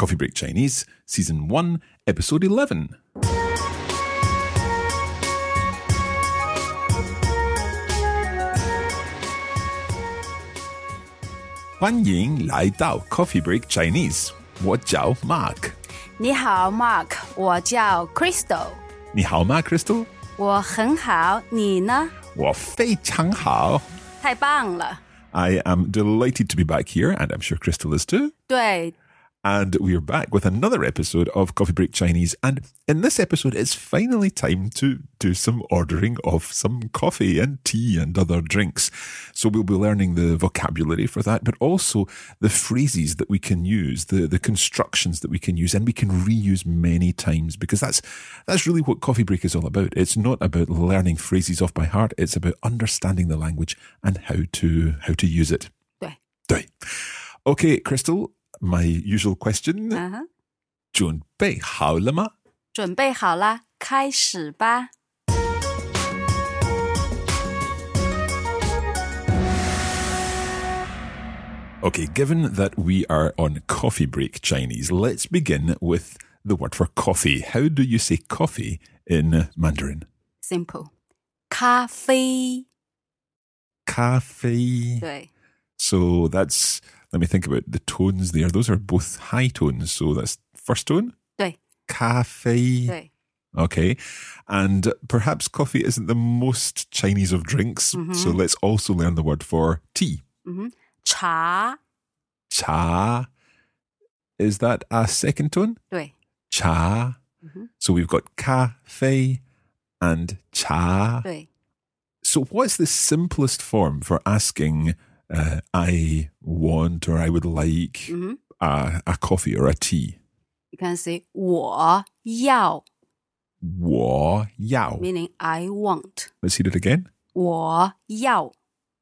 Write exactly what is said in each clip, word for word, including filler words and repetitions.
Coffee Break Chinese, Season one, Episode eleven. 欢迎来到 Coffee Break Chinese， 我叫 Mark。 你好 Mark， 我叫 Crystal。 你好吗 Crystal？ 我很好，你呢？ 我非常好。 太棒了。 I am delighted to be back here, and I'm sure Crystal is too. 对。 And we're back with another episode of Coffee Break Chinese. And in this episode, it's finally time to do some ordering of some coffee and tea and other drinks. So we'll be learning the vocabulary for that, but also the phrases that we can use, the, the constructions that we can use, and we can reuse many times, because that's that's really what Coffee Break is all about. It's not about learning phrases off by heart. It's about understanding the language and how to how to use it. 对。 对。Okay, Crystal, my usual question. Uh-huh. 准备好了吗？ 准备好啦，开始吧。 Okay, given that we are on Coffee Break Chinese, let's begin with the word for coffee. How do you say coffee in Mandarin? Simple. 咖啡。 Cafe. 对。 So that's, let me think about the tones there. Those are both high tones. So that's first tone? 对。 Cafe. 对。 Okay. And perhaps coffee isn't the most Chinese of drinks. Mm-hmm. So let's also learn the word for tea. Mm-hmm. 茶。 Cha. Is that a second tone? 对。 Cha. Mm-hmm. So we've got cafe and cha. 对。 So what's the simplest form for asking uh, I want or I would like Mm-hmm. a, a coffee or a tea? You can say 我要我要. meaning I want. Let's hear it again. 我要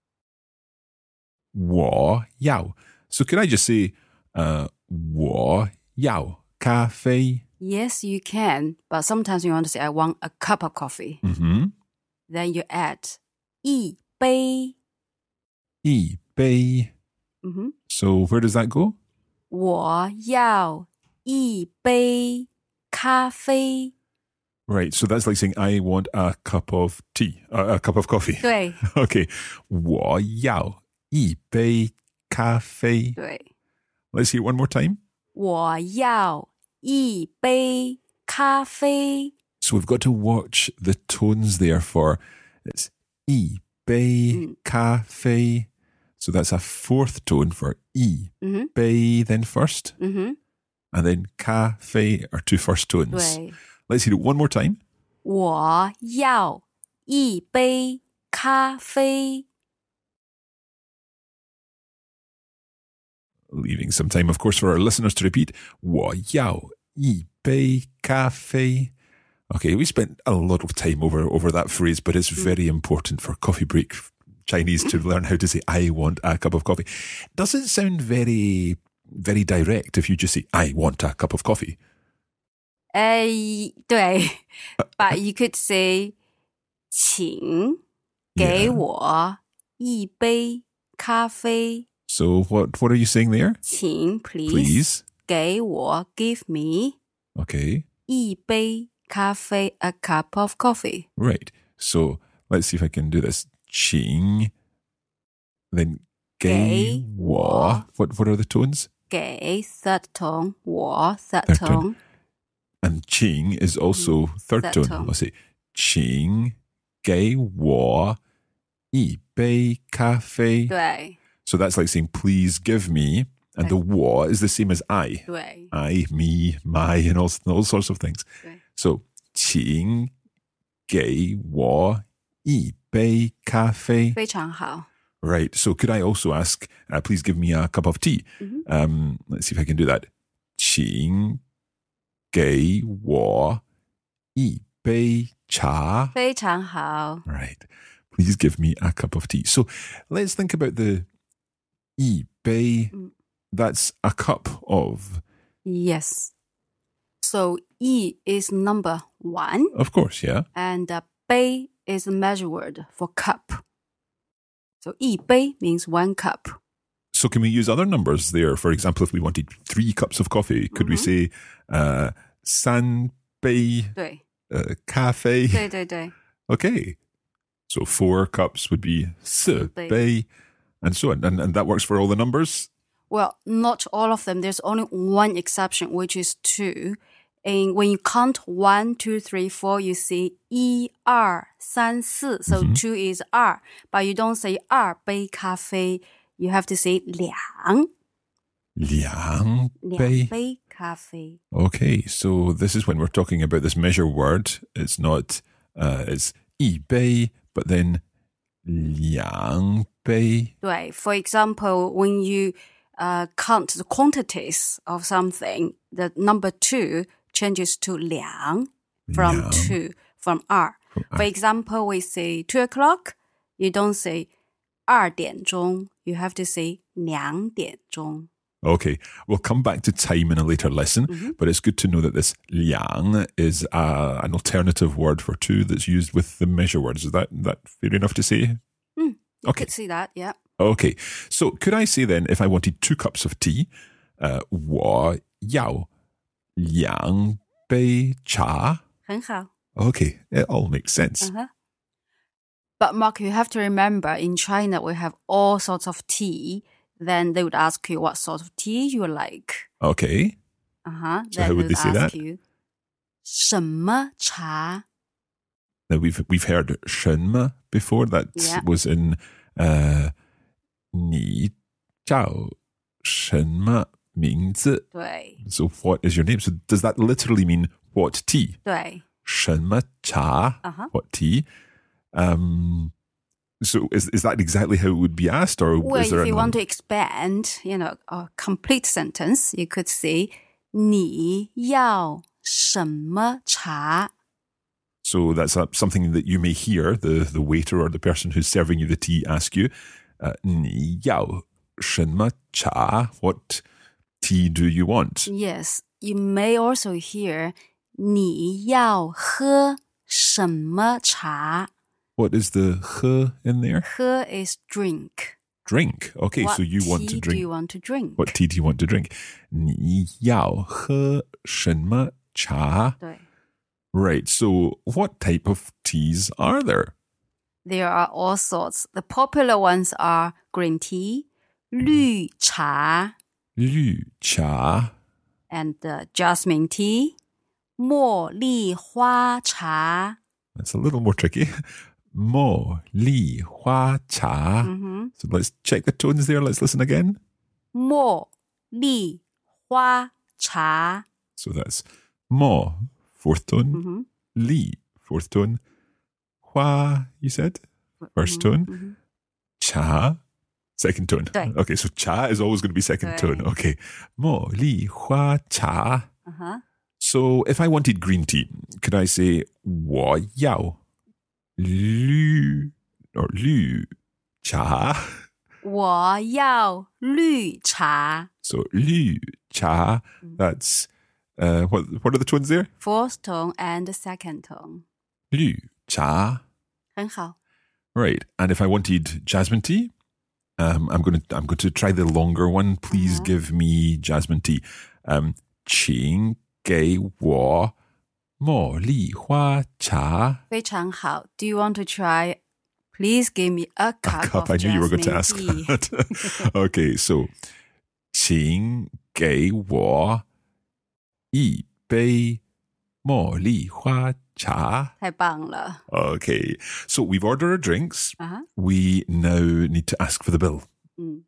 我要. So can I just say uh, 我要咖啡? Yes, you can, but sometimes you want to say I want a cup of coffee. Mm-hmm. Then you add 一杯. 一杯. Mm-hmm. So where does that go? 我要一杯咖啡. Right, so that's like saying I want a cup of tea, uh, a cup of coffee. 对 Okay, 我要一杯咖啡. 对 Let's hear it one more time. 我要一杯咖啡. So we've got to watch the tones there for it's 一杯 Mm. 咖啡. So that's a fourth tone for 一 Mm-hmm. 杯then first, Mm-hmm. and then 咖啡are two first tones. 对 Let's hear it one more time. 我要一杯咖啡. Leaving some time, of course, for our listeners to repeat. 我要一杯咖啡. Okay, we spent a lot of time over, over that phrase, but it's very important for Coffee Break Chinese to learn how to say, I want a cup of coffee. Doesn't sound very, very direct if you just say, I want a cup of coffee. 哎，对 But you could say 请给我一杯咖啡. So what, what are you saying there? 请 please, Please. 给我 give me Okay, 一杯咖啡 a cup of coffee. right. So let's see if I can do this. 请, then 给我. What, what are the tones? 给 third tone, 我 third, Third tone. tone. And 请 is also third, third tone. tone. I'll say 请给我一杯咖啡. 对 So that's like saying, please give me. And the 我 is the same as I. 对 I, me, my, and all, all sorts of things. 对 So 请给我一杯咖啡. 非常好. Right. So could I also ask, uh, please give me a cup of tea? Mhm. Um, let's see if I can do that. 请给我一杯茶. 非常好. Right. Please give me a cup of tea. So let's think about the 一杯. Mm. That's a cup of. Yes. So 一 is number one, Of course, yeah. and uh, 杯 is a measure word for cup. So 一杯 means one cup. So can we use other numbers there? For example, if we wanted three cups of coffee, could we say uh, 三杯对 uh, 咖啡? 对对对 Okay. So four cups would be 四杯 and so on. And, and that works for all the numbers? Well, not all of them. There's only one exception, which is two. And when you count one, two, three, four, you see 一二三四. So mm-hmm. two is 二. But you don't say 二杯咖啡. You have to say 两. 两杯. 两杯咖啡. Okay, so this is when we're talking about this measure word. It's not, uh, it's 一杯, but then 两杯. 对, for example, when you uh, count the quantities of something, the number two changes to 两 from 两 two, from 二. For example, we say two o'clock, you don't say 二点钟, you have to say 两点钟. Okay, we'll come back to time in a later lesson, mm-hmm. but it's good to know that this 两 is uh, an alternative word for two that's used with the measure words. Is that, that fair enough to say? Mm, you okay. could see that, yeah. Okay, so could I say then, if I wanted two cups of tea, uh, 我要两杯茶? 很好. Okay, it all makes sense. Uh-huh. But Mark, you have to remember, in China, we have all sorts of tea. Then they would ask you what sort of tea you like. Okay. Uh-huh. So then how would they say that? You, 什么茶? Now we've we've heard 什么 before. That yeah. was in uh, 你叫什么名字? 对. So what is your name? So does that literally mean what tea? 对. 什么茶? Uh-huh. What tea? Um, so is is that exactly how it would be asked, or well, is there if you an... want to expand, you know, a complete sentence, you could say 你要什么茶? So that's a, something that you may hear the the waiter or the person who's serving you the tea ask you. Uh, 你要什么茶? What tea do you want? Yes, you may also hear 你要喝什么茶? What is the 喝 in there? 喝 is drink. Drink. Okay, what so you want to tea drink. do you want to drink? What tea do you want to drink? 你要喝什么茶? 对. Right, so what type of teas are there? There are all sorts. The popular ones are green tea, 绿茶, 绿茶, and uh, jasmine tea, 茉莉花茶. That's a little more tricky. 茉莉花茶. Mm-hmm. So let's check the tones there. Let's listen again. 茉莉花茶. So that's 茉, fourth tone. Mm-hmm. 莉, fourth tone. 花, you said? First tone. Mm-hmm. Cha, second tone. 对. Okay, so cha is always going to be second 对. tone. Okay. 茉莉花茶. Uh-huh. So if I wanted green tea, could I say 我要绿 or 绿茶? 我要绿茶. So 绿茶, that's uh, what what are the tones there? Fourth tone and the second tone. 绿茶. 很好. Right. And if I wanted jasmine tea, um, I'm going to I'm going to try the longer one. Please uh-huh. give me jasmine tea. Um, 请给我茉莉花茶. 非常好. Do you want to try? Please give me a cup, a cup. of I knew you were going to jasmine ask tea. that. Okay, so 请给我一杯茉莉花茶. 太棒了. Okay, so we've ordered our drinks. Uh-huh. We now need to ask for the bill. Mm.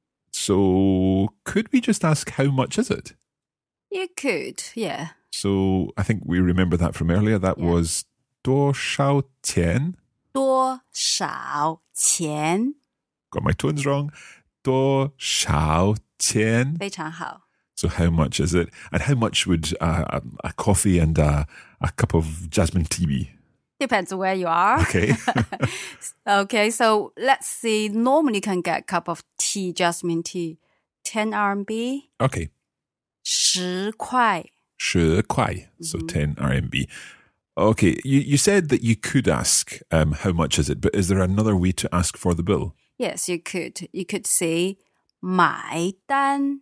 So could we just ask how much is it? You could, yeah. So I think we remember that from earlier. That yeah. was 多少钱? 多少钱? Got my tones wrong. 多少钱? 非常好. So how much is it? And how much would uh, a, a coffee and a, a cup of jasmine tea be? Depends where you are. Okay. Okay, so let's see. Normally you can get a cup of tea, jasmine tea, ten R M B. Okay. 十块. 十块. So mm-hmm. ten R M B. Okay, you, you said that you could ask um, how much is it, but is there another way to ask for the bill? Yes, you could. You could say 买单.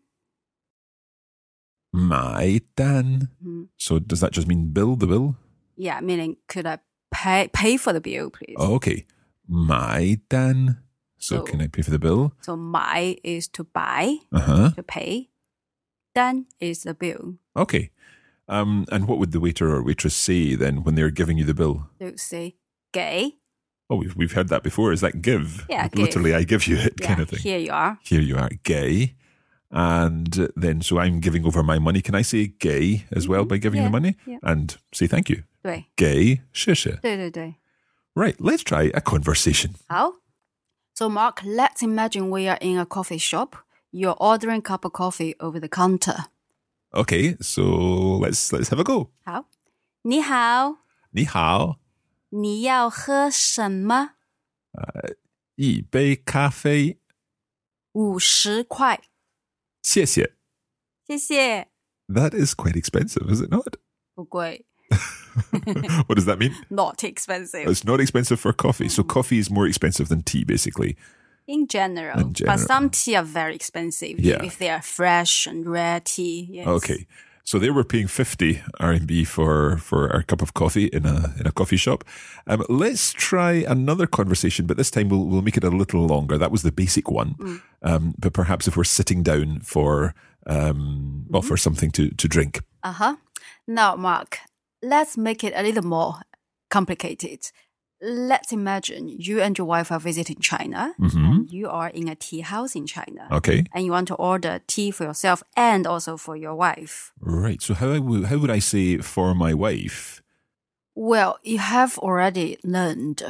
买单. Mm. So does that just mean bill, the bill? Yeah, meaning could I pay pay for the bill, please? Oh, okay. 买单. So, So- can I pay for the bill? So 买 is to buy, Uh-huh. to pay. 单 is the bill. Okay. Um, and what would the waiter or waitress say then when they're giving you the bill? They would say 给. Oh, we've, we've heard that before. Is that give? Yeah, Like, give. literally, I give you it Yeah, kind of thing. here you are. Here you are, gay. And then, so I'm giving over my money. Can I say gay as well by giving you the Yeah, money? yeah. And say thank you. 对， Gay, 谢谢. 对对对。 Right, let's try a conversation. How? So, Mark, let's imagine we are in a coffee shop. You're ordering a cup of coffee over the counter. Okay, so let's let's have a go. 好，你好， 你好， 你要喝什么？ 一杯咖啡， 五十块， 谢谢. 谢谢。 That is quite expensive, is it not? 不贵 What does that mean? ，not expensive It's not expensive for coffee. So coffee is more expensive than tea, basically. in general. In general. But some tea are very expensive Yeah. if they are fresh and rare tea. Yes. Okay. So there we're paying fifty R M B for, for our cup of coffee in a in a coffee shop. Um, let's try another conversation, but this time we'll we'll make it a little longer. That was the basic one. Mm. Um, but perhaps if we're sitting down for um, well, for something to, to drink. Uh huh. Now, Mark, let's make it a little more complicated. Let's imagine you and your wife are visiting China. Mhm. And you are in a tea house in China. Okay. And you want to order tea for yourself and also for your wife. Right. So how I would, how would I say for my wife? Well, you have already learned.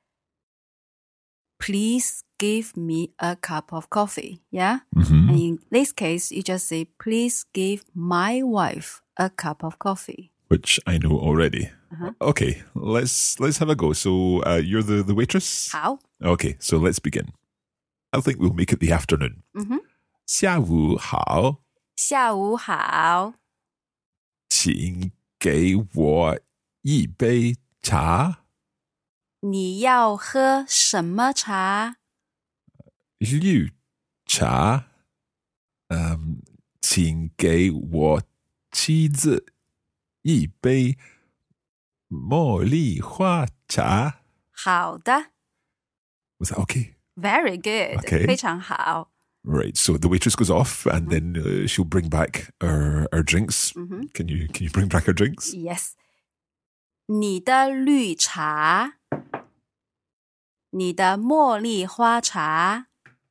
Please give me a cup of coffee. Yeah? Mhm. And in this case, you just say, please give my wife a cup of coffee. Which I know already. Uh-huh. Okay, let's let's have a go. So uh, you're the, the waitress? How? Okay, so let's begin. I think we'll make it the afternoon. Mm-hmm. 下午好， 下午好， 请给我一杯茶， 你要喝什么茶？ 绿茶。嗯，请给我妻子一杯茉莉花茶。 好的 Was that okay? ，very good， Okay. 非常好。 Right. So the waitress goes off, and then uh, she'll bring back our our drinks. Mhm. Can you can you bring back our drinks? Yes，你的绿茶，你的茉莉花茶。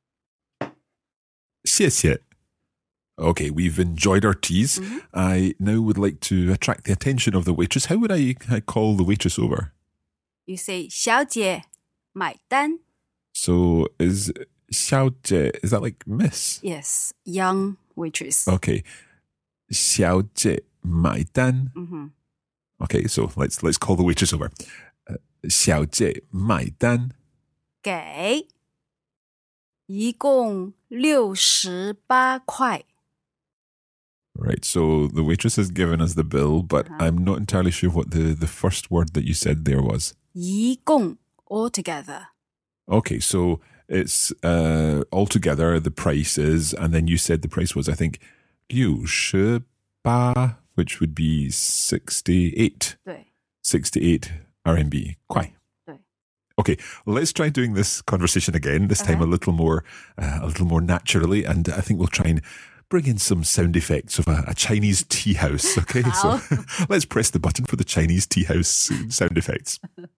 谢谢. Okay, we've enjoyed our teas. I now would like to attract the attention of the waitress. How would I, I call the waitress over? You say 小姐买单。 So is 小姐, is that like miss? Yes, young waitress. Okay. 小姐买单. Mhm. Okay, so let's let's call the waitress over. Uh, 小姐买单. 给，一共六十八块。 Right, so the waitress has given us the bill, but Uh-huh. I'm not entirely sure what the, the first word that you said there was. 一共 altogether. Okay, so it's uh, altogether the price is, and then you said the price was, I think, 六十八, which would be sixty-eight. 对 sixty-eight R M B. 快. 对 Okay, let's try doing this conversation again. This time Uh-huh. a little more, uh, a little more naturally, and I think we'll try and bring in some sound effects of a, a Chinese tea house. Okay, so let's press the button for the Chinese tea house sound effects.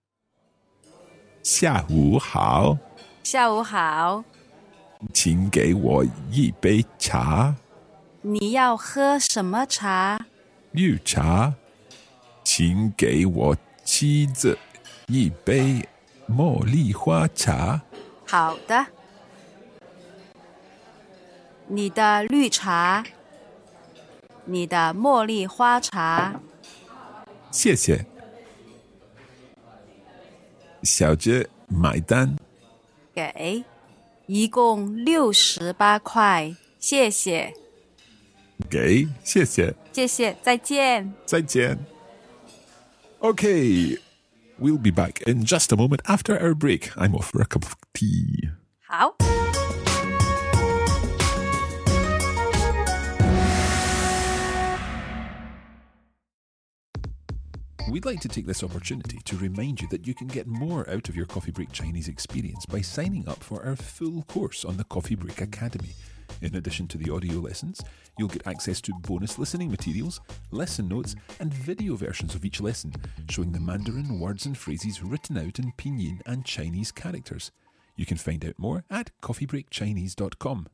下午好， 下午好， 请给我一杯茶， 你要喝什么茶？ 绿茶。请给我妻子一杯茉莉花茶。 好的，你的绿茶，你的茉莉花茶。 谢谢。小姐买单。 给，一共六十八块，谢谢， 给，谢谢。 谢谢，再见。 再见. Okay, we'll be back in just a moment after our break. I'm off for a cup of tea. 好。 We'd like to take this opportunity to remind you that you can get more out of your Coffee Break Chinese experience by signing up for our full course on the Coffee Break Academy. In addition to the audio lessons, you'll get access to bonus listening materials, lesson notes, and video versions of each lesson, showing the Mandarin words and phrases written out in Pinyin and Chinese characters. You can find out more at coffee break chinese dot com.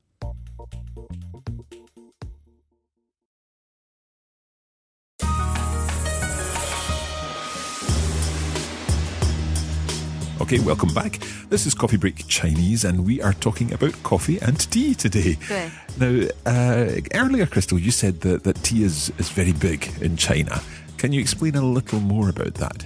Okay, welcome back. This is Coffee Break Chinese, and we are talking about coffee and tea today. Good. Now, uh, earlier, Crystal, you said that, that tea is, is very big in China. Can you explain a little more about that?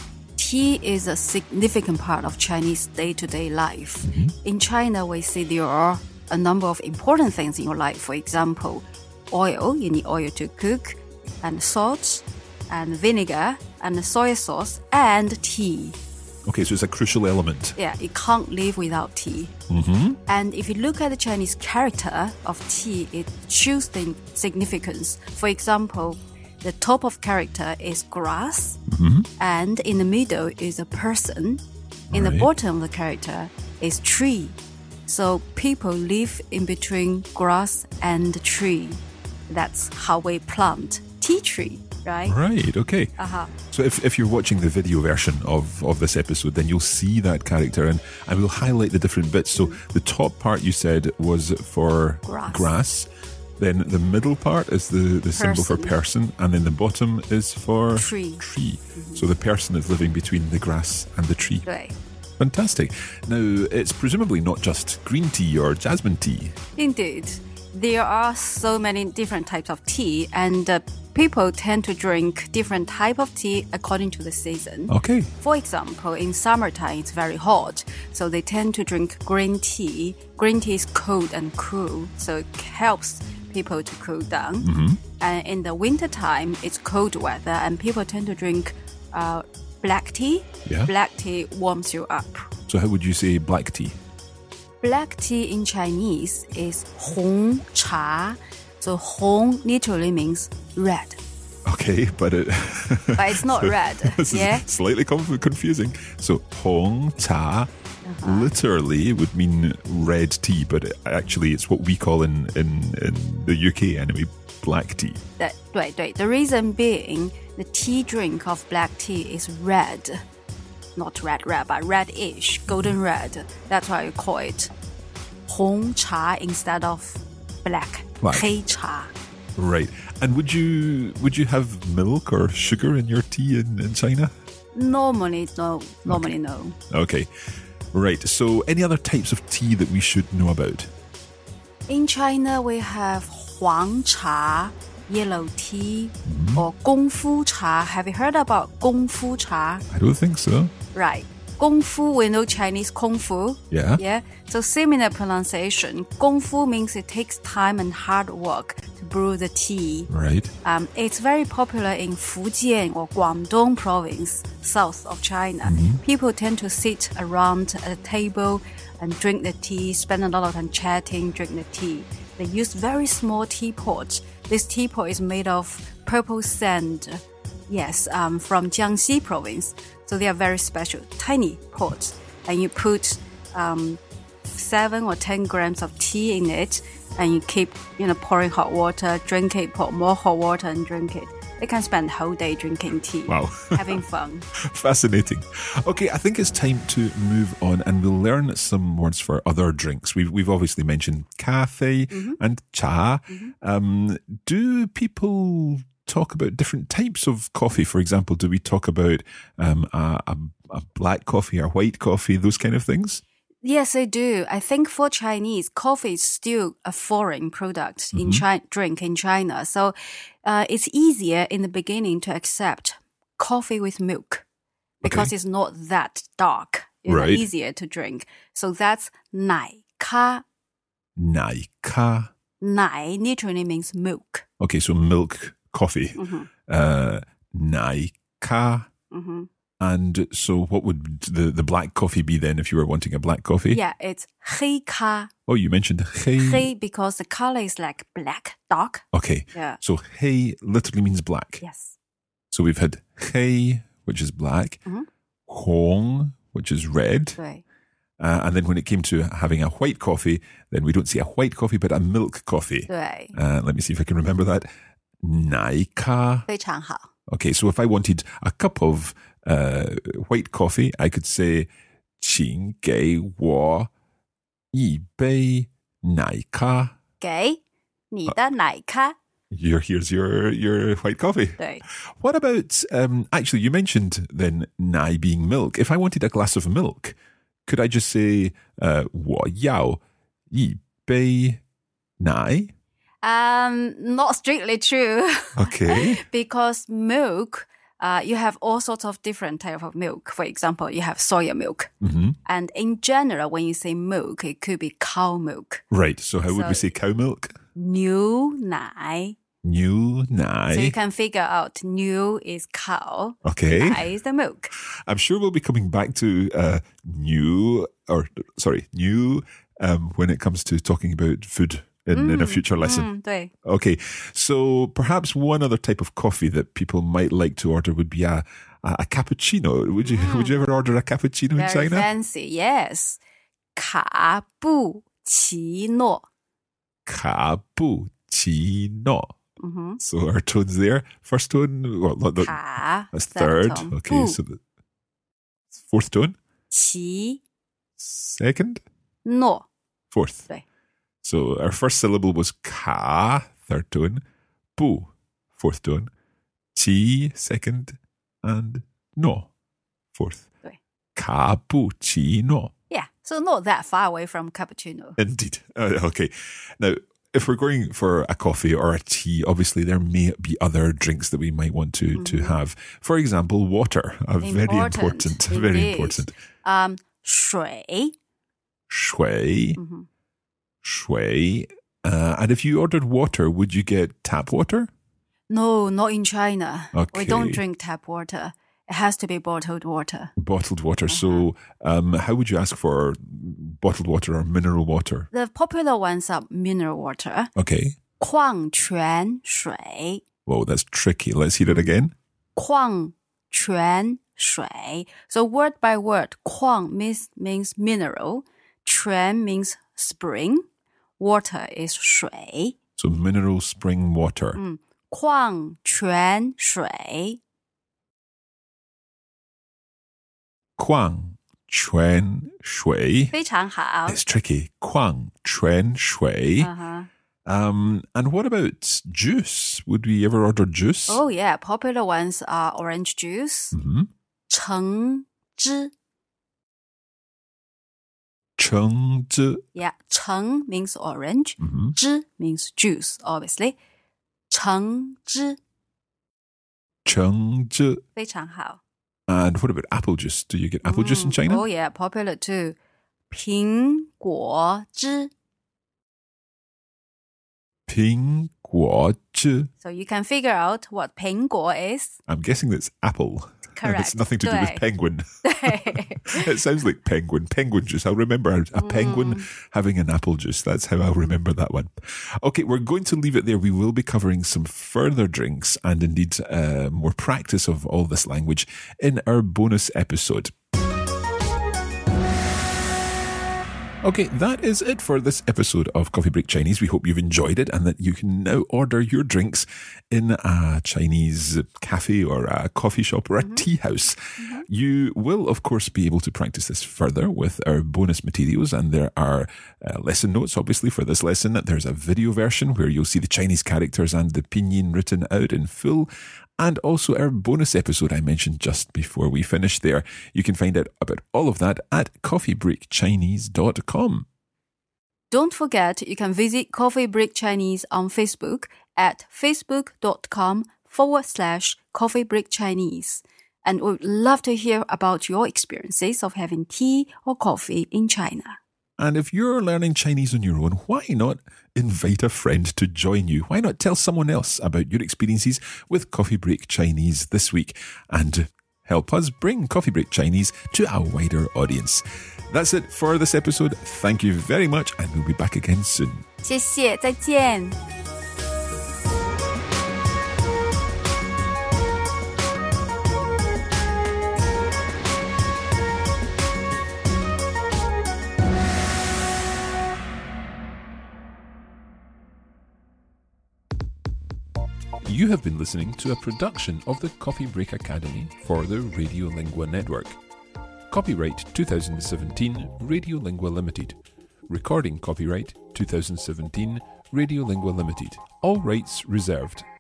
Tea is a significant part of Chinese day-to-day life. Mm-hmm. In China, we see there are a number of important things in your life. For example, oil, you need oil to cook, and salt, and vinegar, and soy sauce, and tea. Okay, so it's a crucial element. Yeah, you can't live without tea. Mm-hmm. And if you look at the Chinese character of tea, it shows the significance. For example, the top of character is grass, mm-hmm. and in the middle is a person. In right. the bottom of the character is tree. So people live in between grass and tree. That's how we plant tea tree. Right? Right, okay. Uh-huh. So if, if you're watching the video version of, of this episode, then you'll see that character, and I will highlight the different bits. So the top part you said was for grass. grass. Then the middle part is the, the symbol for person, and then the bottom is for tree. tree. Mm-hmm. So the person is living between the grass and the tree. Right. Fantastic. Now, it's presumably not just green tea or jasmine tea. Indeed. There are so many different types of tea, and uh, people tend to drink different type of tea according to the season. Okay. For example, in summertime, it's very hot, so they tend to drink green tea. Green tea is cold and cool, so it helps people to cool down. Mm-hmm. And in the wintertime, it's cold weather, and people tend to drink uh, black tea. Yeah. Black tea warms you up. So how would you say black tea? Black tea in Chinese is Hong Cha. So Hong literally means red. Okay, but it... But it's not so, red, this yeah? is slightly conf- confusing. So Hong Cha uh-huh. literally would mean red tea, but it, actually it's what we call in, in, in the U K anyway, black tea. That, 对, 对. The reason being, the tea drink of black tea is red. Not red red, but reddish, golden red. That's why you call it Hong Cha instead of black, black. Hei Cha. Right. And would you would you have milk or sugar in your tea in, in China? Normally, no. Normally, okay. no. Okay. Right. So any other types of tea that we should know about? In China, we have Huang Cha, yellow tea, mm-hmm. or Gong Fu Cha. Have you heard about Gong Fu Cha? I don't think so. Right. Gong Fu, we know Chinese Kung Fu. Yeah. Yeah. So similar pronunciation. Gong Fu means it takes time and hard work to brew the tea. Right. Um, it's very popular in Fujian or Guangdong province, south of China. Mm-hmm. People tend to sit around a table and drink the tea, spend a lot of time chatting, drink the tea. They use very small teapots. This teapot is made of purple sand. Yes, um, from Jiangxi province. So they are very special, tiny pots. And you put um, seven or ten grams of tea in it, and you keep, you know, pouring hot water, drink it, pour more hot water and drink it. They can spend the whole day drinking tea. Wow. Having fun. Fascinating. Okay, I think it's time to move on, and we'll learn some words for other drinks. We've, we've obviously mentioned cafe mm-hmm. and cha. Mm-hmm. Um, do people talk about different types of coffee? For example, do we talk about um, a, a, a black coffee or white coffee, those kind of things? Yes, I do. I think for Chinese, coffee is still a foreign product mm-hmm. in China, drink in China. So uh, it's easier in the beginning to accept coffee with milk because okay. it's not that dark. It's right. easier to drink. So that's 奶咖. 奶咖. 奶 literally means milk. Okay, so milk coffee. Mm-hmm. Uh, 奶咖. Mm-hmm. And so what would the, the black coffee be then if you were wanting a black coffee? Yeah, it's 黑咖. Oh, you mentioned hei. Hei because the color is like black, dark. Okay. Yeah. So hei literally means black. Yes. So we've had黑, which is black, Mhm. 红, which is red. 对 Uh, and then when it came to having a white coffee, then we don't say a white coffee, but a milk coffee. 对 Uh, let me see if I can remember that. 奶咖. 非常好 Okay, so if I wanted a cup of uh, white coffee, I could say 请给我一杯奶咖. 给你的奶咖 Here, here's your, your white coffee. 对 What about, um, actually, you mentioned then 奶 being milk. If I wanted a glass of milk, could I just say, uh, 我要一杯奶? Um, not strictly true Okay. because milk, uh, you have all sorts of different type of milk. For example, you have soya milk. hmm And in general, when you say milk, it could be cow milk. Right, so how would we So- say cow milk? 牛奶 New So you nai. can figure out new is cow, Okay. nai is the milk. I'm sure we'll be coming back to uh, new, or sorry, new um, when it comes to talking about food in, in a future lesson. 嗯，对 Okay, so perhaps one other type of coffee that people might like to order would be a, a, a cappuccino. Would you would you ever order a cappuccino in Very China? fancy, yes. 卡布奇诺 Cappuccino. Mhm. So our tones there. First tone, well, the- the- 卡 that's third. tone. Okay, 布 so the fourth tone. 奇 Second, 诺 fourth. 对 So our first syllable was ka, third tone, bu, fourth tone, chi, second, and no, fourth. 对 Cappuccino. Yeah, so not that far away from cappuccino. Indeed. Uh, okay. Now, if we're going for a coffee or a tea, obviously there may be other drinks that we might want to, to have. For example, water. A very important, very indeed. important. Um, 水 Shui. Mhm. Shui. Uh, and if you ordered water, would you get tap water? No, not in China. We Okay. don't drink tap water. It has to be bottled water. Bottled water. So, um, how would you ask for bottled water or mineral water? The popular ones are mineral water, Okay. 矿泉水 Whoa, that's tricky. Let's hear it again. 矿泉水 So word by word, 矿 means, means mineral, 泉 means spring, water is 水 So, mineral spring water. 矿泉水 Kuang Chuan Shui. 非常好 It's tricky. Kuang Chuan Shui. Uh-huh. Um, and what about juice? Would we ever order juice? Oh yeah, popular ones are orange juice, Mm-hmm. 橙汁 Chengzhi. Yeah, 橙 means orange, Mm-hmm. 汁 means juice, obviously. 橙汁 Chengzhi. 非常好 And what about apple juice? Do you get apple juice in Mm, China? Oh yeah, popular too. 苹果汁 Pingguozhi. So you can figure out what 苹果 is. I'm guessing that's apple. And it's Correct. nothing to do with 对 penguin. 对 It sounds like penguin. Penguin juice. I'll remember a, a penguin having an apple juice. That's how I'll remember that one. Okay, we're going to leave it there. We will be covering some further drinks and indeed uh, more practice of all this language in our bonus episode. Okay, that is it for this episode of Coffee Break Chinese. We hope you've enjoyed it and that you can now order your drinks in a Chinese cafe or a coffee shop or a mm-hmm. tea house. Mm-hmm. You will, of course, be able to practice this further with our bonus materials, and there are uh, lesson notes, obviously, for this lesson. There's a video version where you'll see the Chinese characters and the pinyin written out in full. And also our bonus episode I mentioned just before we finished there. You can find out about all of that at coffee break chinese dot com. Don't forget, you can visit Coffee Break Chinese on Facebook at facebook.com forward slash Coffee Break Chinese. And we'd love to hear about your experiences of having tea or coffee in China. And if you're learning Chinese on your own, why not invite a friend to join you? Why not tell someone else about your experiences with Coffee Break Chinese this week and help us bring Coffee Break Chinese to a wider audience? That's it for this episode. Thank you very much, and we'll be back again soon. 谢谢，再见。 You have been listening to a production of the Coffee Break Academy for the Radiolingua Network. Copyright twenty seventeen Radiolingua Limited. Recording copyright twenty seventeen Radiolingua Limited. All rights reserved.